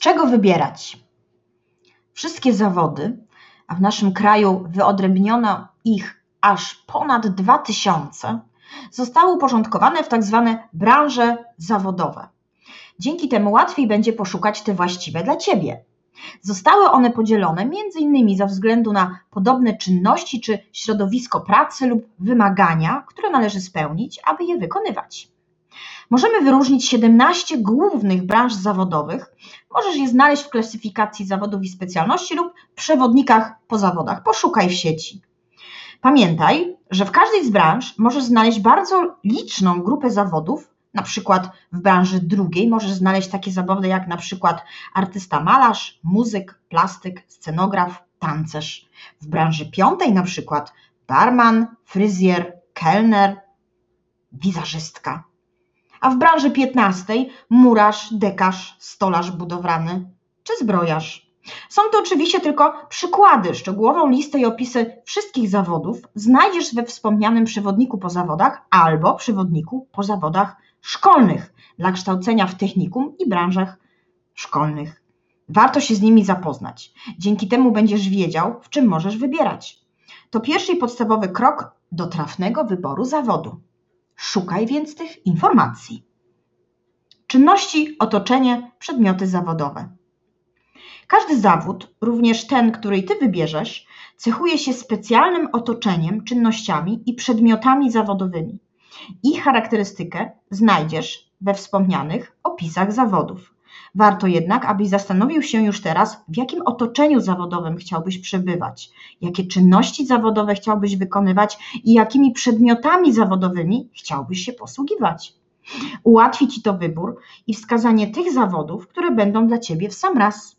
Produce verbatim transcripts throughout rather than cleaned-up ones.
czego wybierać? Wszystkie zawody, a w naszym kraju wyodrębniono ich aż ponad dwa tysiące, zostały uporządkowane w tak zwane branże zawodowe. Dzięki temu łatwiej będzie poszukać te właściwe dla Ciebie. Zostały one podzielone między innymi ze względu na podobne czynności czy środowisko pracy lub wymagania, które należy spełnić, aby je wykonywać. Możemy wyróżnić siedemnaście głównych branż zawodowych. Możesz je znaleźć w klasyfikacji zawodów i specjalności lub przewodnikach po zawodach. Poszukaj w sieci. Pamiętaj, że w każdej z branż możesz znaleźć bardzo liczną grupę zawodów. Na przykład w branży drugiej możesz znaleźć takie zawody jak na przykład artysta malarz, muzyk, plastyk, scenograf, tancerz. W branży piątej na przykład barman, fryzjer, kelner, wizerzystka. A w branży piętnastej murarz, dekarz, stolarz budowlany czy zbrojarz. Są to oczywiście tylko przykłady. Szczegółową listę i opisy wszystkich zawodów znajdziesz we wspomnianym przewodniku po zawodach albo przewodniku po zawodach szkolnych dla kształcenia w technikum i branżach szkolnych. Warto się z nimi zapoznać. Dzięki temu będziesz wiedział, w czym możesz wybierać. To pierwszy i podstawowy krok do trafnego wyboru zawodu. Szukaj więc tych informacji. Czynności, otoczenie, przedmioty zawodowe. Każdy zawód, również ten, który Ty wybierzesz, cechuje się specjalnym otoczeniem, czynnościami i przedmiotami zawodowymi. Ich charakterystykę znajdziesz we wspomnianych opisach zawodów. Warto jednak, abyś zastanowił się już teraz, w jakim otoczeniu zawodowym chciałbyś przebywać, jakie czynności zawodowe chciałbyś wykonywać i jakimi przedmiotami zawodowymi chciałbyś się posługiwać. Ułatwi Ci to wybór i wskazanie tych zawodów, które będą dla Ciebie w sam raz.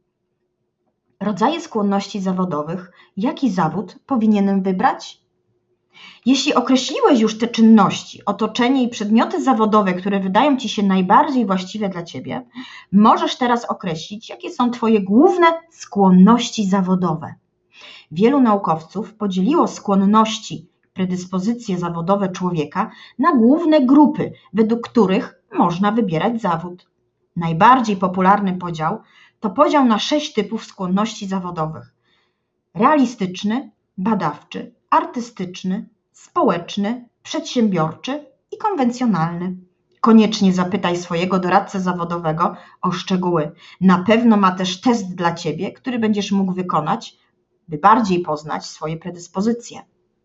Rodzaje skłonności zawodowych. Jaki zawód powinienem wybrać? Jeśli określiłeś już te czynności, otoczenie i przedmioty zawodowe, które wydają Ci się najbardziej właściwe dla Ciebie, możesz teraz określić, jakie są Twoje główne skłonności zawodowe. Wielu naukowców podzieliło skłonności, predyspozycje zawodowe człowieka na główne grupy, według których można wybierać zawód. Najbardziej popularny podział to podział na sześć typów skłonności zawodowych. Realistyczny, badawczy, artystyczny, społeczny, przedsiębiorczy i konwencjonalny. Koniecznie zapytaj swojego doradcę zawodowego o szczegóły. Na pewno ma też test dla Ciebie, który będziesz mógł wykonać, by bardziej poznać swoje predyspozycje.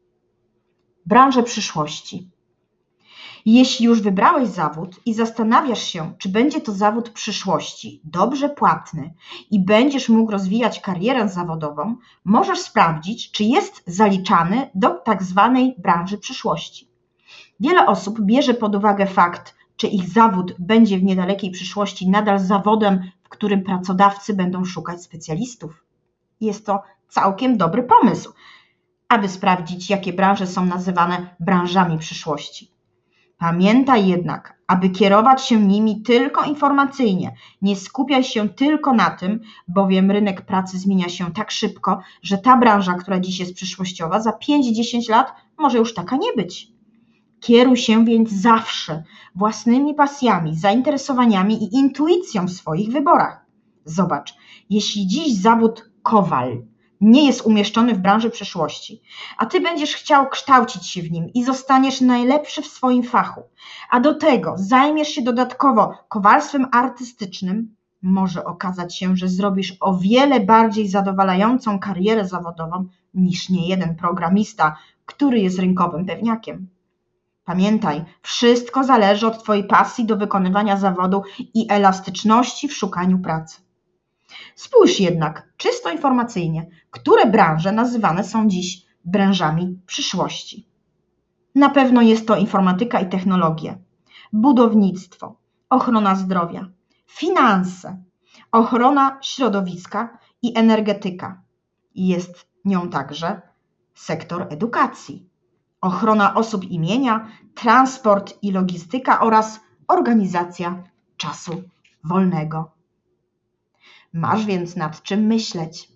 Branże przyszłości. Jeśli już wybrałeś zawód i zastanawiasz się, czy będzie to zawód przyszłości, dobrze płatny i będziesz mógł rozwijać karierę zawodową, możesz sprawdzić, czy jest zaliczany do tak zwanej branży przyszłości. Wiele osób bierze pod uwagę fakt, czy ich zawód będzie w niedalekiej przyszłości nadal zawodem, w którym pracodawcy będą szukać specjalistów. Jest to całkiem dobry pomysł, aby sprawdzić, jakie branże są nazywane branżami przyszłości. Pamiętaj jednak, aby kierować się nimi tylko informacyjnie. Nie skupiaj się tylko na tym, bowiem rynek pracy zmienia się tak szybko, że ta branża, która dziś jest przyszłościowa, za pięć do dziesięciu lat może już taka nie być. Kieruj się więc zawsze własnymi pasjami, zainteresowaniami i intuicją w swoich wyborach. Zobacz, jeśli dziś zawód kowal nie jest umieszczony w branży przyszłości, a Ty będziesz chciał kształcić się w nim i zostaniesz najlepszy w swoim fachu, a do tego zajmiesz się dodatkowo kowalstwem artystycznym, może okazać się, że zrobisz o wiele bardziej zadowalającą karierę zawodową niż niejeden programista, który jest rynkowym pewniakiem. Pamiętaj, wszystko zależy od Twojej pasji do wykonywania zawodu i elastyczności w szukaniu pracy. Spójrz jednak, czysto informacyjnie, które branże nazywane są dziś branżami przyszłości. Na pewno jest to informatyka i technologie, budownictwo, ochrona zdrowia, finanse, ochrona środowiska i energetyka. Jest nią także sektor edukacji, ochrona osób i mienia, transport i logistyka oraz organizacja czasu wolnego. Masz więc nad czym myśleć.